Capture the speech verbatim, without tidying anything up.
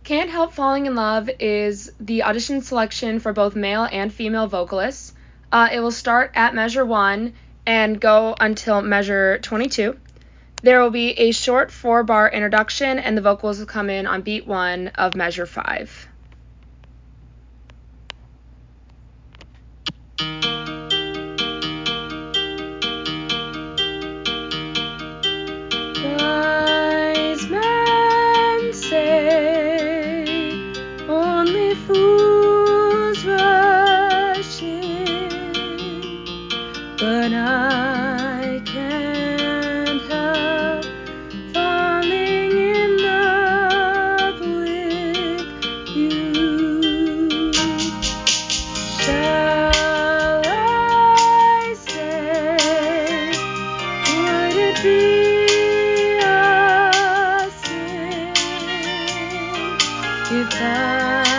Can't Help Falling in Love is the audition selection for both male and female vocalists. Uh, it will start at measure one and go until measure twenty-two. There will be a short four-bar introduction, and the vocals will come in on beat one of measure five. Wise men say only fools rush in, but I can't help falling in love with you. Shall I say, would it be a sin if I